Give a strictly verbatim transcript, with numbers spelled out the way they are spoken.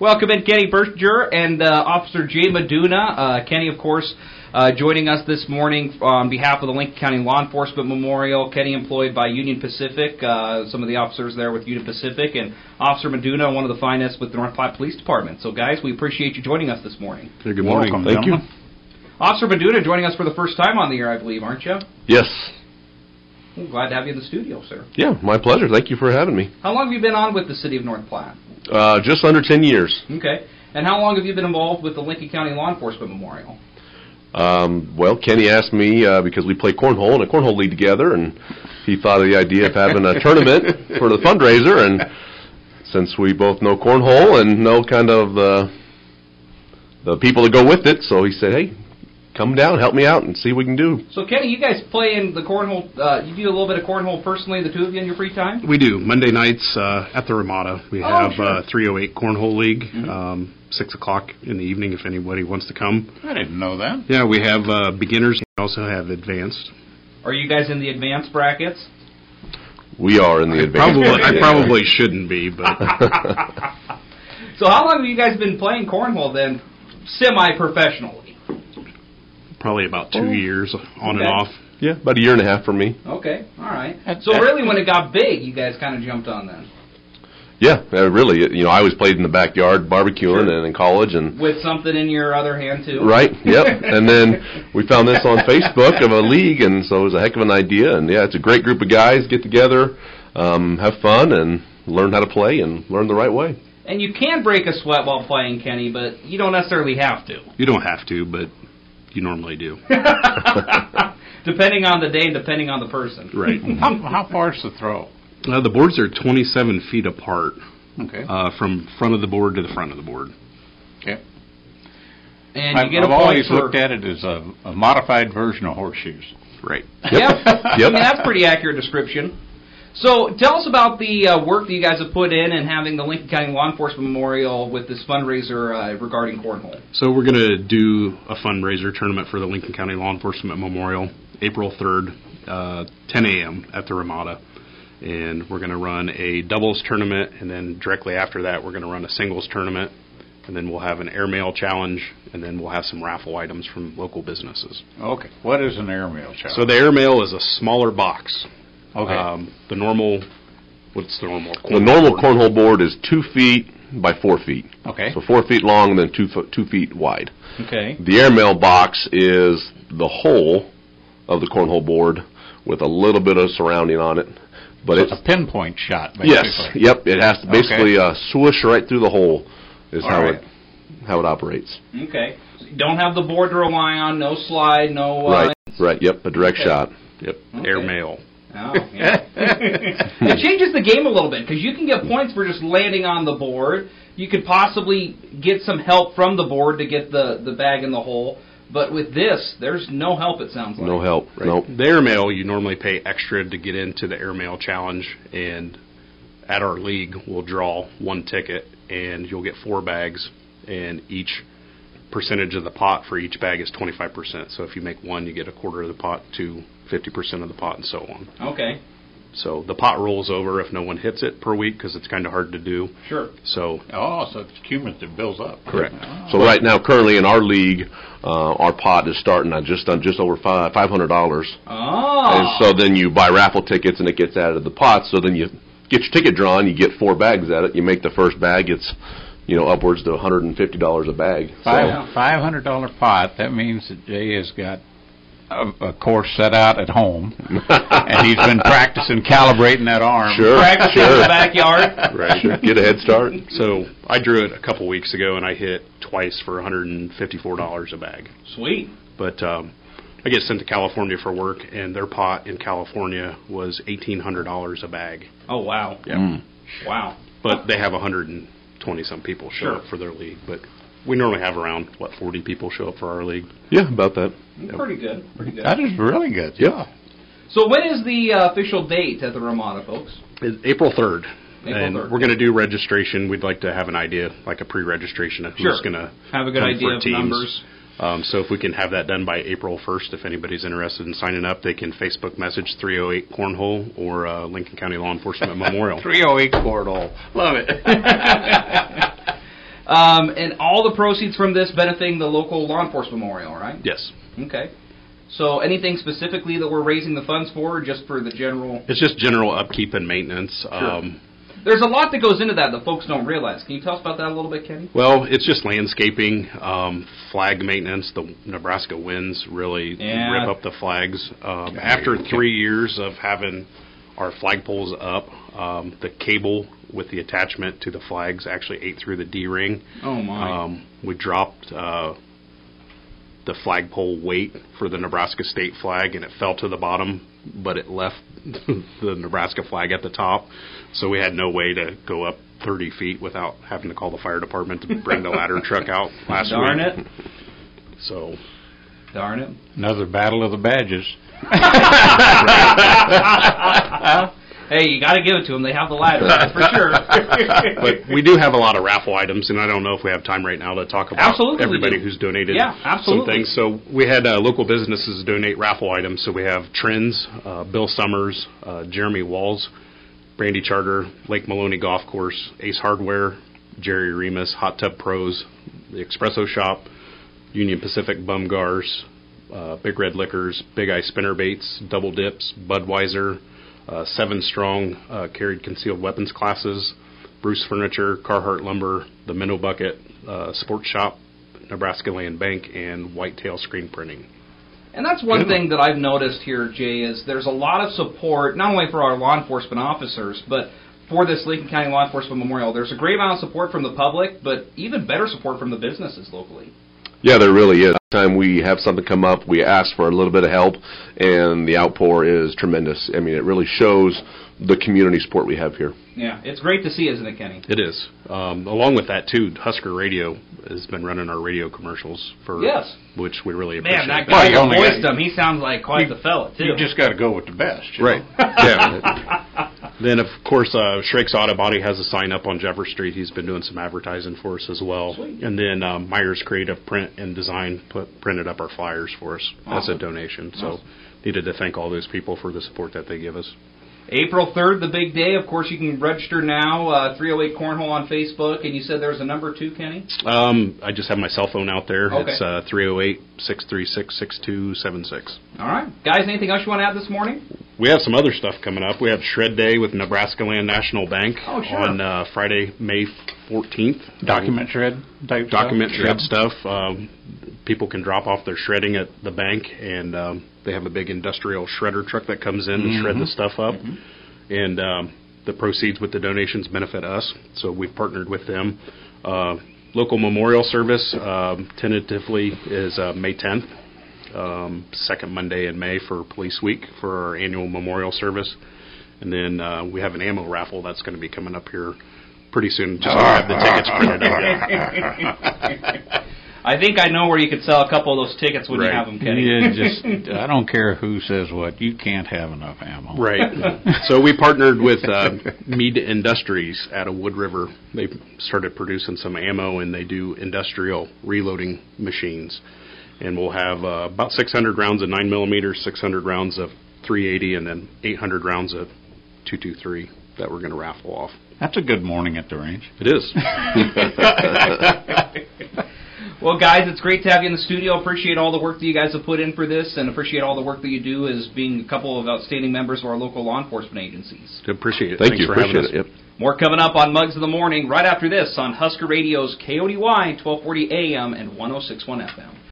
welcome in Kenny Berger and uh, Officer Jay Meduna. Uh, Kenny, of course, uh, joining us this morning on behalf of the Lincoln County Law Enforcement Memorial. Kenny employed by Union Pacific, uh, some of the officers there with Union Pacific, and Officer Meduna, one of the finest with the North Platte Police Department. So, guys, we appreciate you joining us this morning. Hey, good morning. Welcome, Thank gentlemen. you. Officer Meduna joining us for the first time on the air, I believe, aren't you? Yes. Well, glad to have you in the studio, sir. Yeah, my pleasure. Thank you for having me. How long have you been on with the City of North Platte? Uh, just under ten years. Okay. And how long have you been involved with the Lincoln County Law Enforcement Memorial? Um, well, Kenny asked me uh, because we play cornhole in a cornhole league together, and he thought of the idea of having a tournament for the fundraiser. And since we both know cornhole and know kind of the the people that go with it, so he said, "Hey, come down, help me out, and see what we can do." So, Kenny, you guys play in the cornhole. Uh, you do a little bit of cornhole personally, the two of you in your free time? We do. Monday nights uh, at the Ramada. We Oh, have sure. uh, three oh eight Cornhole League, Mhm. um, six o'clock in the evening if anybody wants to come. I didn't know that. Yeah, we have uh, beginners. We also have advanced. Are you guys in the advanced brackets? We are in the I advance. probably, I Yeah. probably shouldn't be, but So how long have you guys been playing cornhole then, semi-professionally? probably about two Oh. years on Okay. and off. Yeah, about a year and a half for me. Okay, all right. That- So that- really when it got big, you guys kind of jumped on then? Yeah, uh, really. You know, I always played in the backyard barbecuing Sure. and in college, and With something in your other hand, too? right, yep. And then we found this on Facebook of a league, and so it was a heck of an idea. And yeah, it's a great group of guys get together, um, have fun, and learn how to play and learn the right way. And you can break a sweat while playing, Kenny, but you don't necessarily have to. You don't have to, but you normally do. Depending on the day and depending on the person. Right. How, how far is the throw? Uh, the boards are twenty-seven feet apart Okay. uh, from front of the board to the front of the board. okay. And you I've, get a I've point always for... looked at it as a, a modified version of horseshoes. Right. Yeah, I Yep. mean, that's a pretty accurate description. So tell us about the uh, work that you guys have put in and having the Lincoln County Law Enforcement Memorial with this fundraiser uh, regarding cornhole. So we're going to do a fundraiser tournament for the Lincoln County Law Enforcement Memorial, April third, uh, ten a.m. at the Ramada. And we're going to run a doubles tournament, and then directly after that we're going to run a singles tournament, and then we'll have an airmail challenge, and then we'll have some raffle items from local businesses. Okay. What is an airmail challenge? So the airmail is a smaller box. okay. Um, the normal, what's the normal? The normal cornhole board is two feet by four feet. okay. So four feet long and then two fo- two feet wide. Okay. The airmail box is the whole of the cornhole board with a little bit of surrounding on it. But So it's, it's a pinpoint shot, basically. yes, yep, it has to basically uh, swoosh right through the hole is All how right. it how it operates. Okay. So you don't have the board to rely on, no slide, no... Uh, Right, right, yep, a direct Okay. shot. Yep, Okay. airmail. Oh, yeah. It changes the game a little bit because you can get points for just landing on the board. You could possibly get some help from the board to get the, the bag in the hole. But with this, there's no help, it sounds like. No help, Right. nope. The airmail, you normally pay extra to get into the airmail challenge, and at our league, we'll draw one ticket, and you'll get four bags, and each percentage of the pot for each bag is twenty-five percent. So if you make one, you get a quarter of the pot to fifty percent of the pot, and so on. Okay, So the pot rolls over if no one hits it per week, because it's kind of hard to do. sure. So Oh, so it's cumulative, builds up. Correct. Oh. So right now, currently in our league, uh, our pot is starting at just on just over five five hundred dollars. Oh. And so then you buy raffle tickets and it gets added to the pot. So then you get your ticket drawn, you get four bags at it. You make the first bag, it's you know upwards to one hundred fifty dollars a bag. Five Yeah. five hundred dollar pot. That means that Jay has got a, a course set out at home, and he's been practicing calibrating that arm. Sure, Practicing sure. in the backyard. Right. Sure. Get a head start. So I drew it a couple weeks ago, and I hit twice for one hundred fifty-four dollars a bag. Sweet. But um, I get sent to California for work, and their pot in California was eighteen hundred dollars a bag. Oh, wow. Yeah. Mm. Wow. But they have one hundred twenty some people show Sure. up for their league. But we normally have around, what, forty people show up for our league. Yeah, about that. Pretty good. Pretty good. That is really good. Yep. So when is the uh, official date at the Ramada, folks? It's April third. April and third. we're going to do registration. We'd like to have an idea, like a pre-registration of who's Sure. going to Have a good come idea for of teams. numbers. Um, so if we can have that done by April first, if anybody's interested in signing up, they can Facebook message three oh eight Cornhole or uh, Lincoln County Law Enforcement Memorial. three oh eight Cornhole. Love it. Um, and all the proceeds from this benefiting the local law enforcement memorial, right? Yes. Okay. So anything specifically that we're raising the funds for, or just for the general? It's just general upkeep and maintenance. Sure. Um, There's a lot that goes into that that folks don't realize. Can you tell us about that a little bit, Kenny? well, it's just landscaping, um, flag maintenance. The Nebraska winds really Yeah. rip up the flags. Um, after three years of having our flagpoles up, um, the cable with the attachment to the flags actually ate through the D-ring. Oh, my. Um, we dropped uh, the flagpole weight for the Nebraska state flag, and it fell to the bottom, but it left the Nebraska flag at the top. So we had no way to go up thirty feet without having to call the fire department to bring the ladder truck out last Darn week. it. So, Darn it. Another battle of the badges. Hey, you got to give it to them. They have the ladder, that's for sure. but we do have a lot of raffle items, and I don't know if we have time right now to talk about Absolutely we everybody do. who's donated Yeah, absolutely. some things. So we had uh, local businesses donate raffle items. So we have Trends, uh, Bill Summers, uh, Jeremy Walls, Brandy Charter, Lake Maloney Golf Course, Ace Hardware, Jerry Remus, Hot Tub Pros, the Espresso Shop, Union Pacific Bumgars, uh, Big Red Liquors, Big Eye Spinnerbaits, Double Dips, Budweiser, uh, Seven Strong uh, carried concealed weapons classes, Bruce Furniture, Carhartt Lumber, the Minnow Bucket, uh, Sports Shop, Nebraska Land Bank, and Whitetail Screen Printing. And that's one thing that I've noticed here, Jay, is there's a lot of support, not only for our law enforcement officers, but for this Lincoln County Law Enforcement Memorial. There's a great amount of support from the public, but even better support from the businesses locally. Yeah, there really is. Every time we have something come up, we ask for a little bit of help, and the outpour is tremendous. I mean, it really shows the community support we have here. Yeah, it's great to see, isn't it, Kenny? It is. Um, along with that, too, Husker Radio has been running our radio commercials for Yes. which we really appreciate. Man, that Well, guy you that only voiced got- him, he sounds like quite the fella, too. You just got to go with the best. you Right. know? Yeah. Then, of course, uh, Schrake's Auto Body has a sign up on Jefferson Street. He's been doing some advertising for us as well. Sweet. And then um, Myers Creative Print and Design put, printed up our flyers for us as Awesome. a donation. So Awesome. needed to thank all those people for the support that they give us. April third, the big day. Of course, you can register now, uh, three oh eight Cornhole on Facebook. And you said there's a number, too, Kenny? Um, I just have my cell phone out there. Okay. It's uh, three oh eight, six three six, six two seven six. All right. Guys, anything else you want to add this morning? We have some other stuff coming up. We have Shred Day with Nebraska Land National Bank Oh, sure. on uh, Friday, May fourteenth. Document shred type stuff? Document shred Yep. stuff. Um, people can drop off their shredding at the bank, and um, they have a big industrial shredder truck that comes in to shred the stuff up. And um, the proceeds with the donations benefit us, so we've partnered with them. Uh, local memorial service um, tentatively is uh, May tenth, um, second Monday in May for Police Week for our annual memorial service. And then uh, we have an ammo raffle that's going to be coming up here pretty soon. Just to have the tickets printed up. I think I know where you could sell a couple of those tickets when you Right. have them, Kenny. Yeah, just, I don't care who says what. You can't have enough ammo. Right. So we partnered with uh, Mead Industries out of Wood River. They started producing some ammo, and they do industrial reloading machines. And we'll have uh, about six hundred rounds of nine millimeter, six hundred rounds of three eighty, and then eight hundred rounds of two twenty-three that we're going to raffle off. That's a good morning at the range. It is. Well, guys, it's great to have you in the studio. Appreciate all the work that you guys have put in for this, and appreciate all the work that you do as being a couple of outstanding members of our local law enforcement agencies. Appreciate it. Thank Thanks you. for having Appreciate us. it. Yep. More coming up on Mugs of the Morning right after this on Husker Radio's K O D Y twelve forty A M and one oh six point one F M.